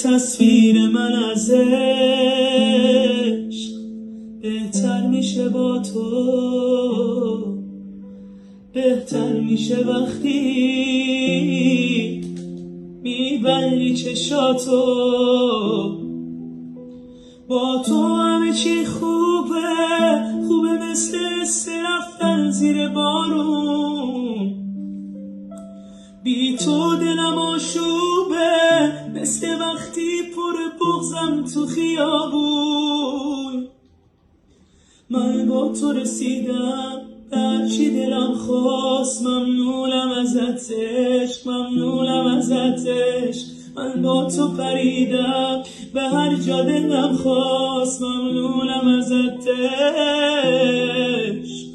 تصویر من از عشق بهتر میشه با تو، بهتر میشه وقتی میبندی چشاتو. با تو همه چی خوبه، خوبه مثل رفتن زیر بارون. بی تو دلم آشوبه، مثل وقتی پر بغضم تو خیابون. من با تو رسیدم به هرچی دلم خواست، ممنونم ازت عشق، ممنونم ازت عشق. من با تو پریدم به هر جا دلم خواست، ممنونم ازت عشق.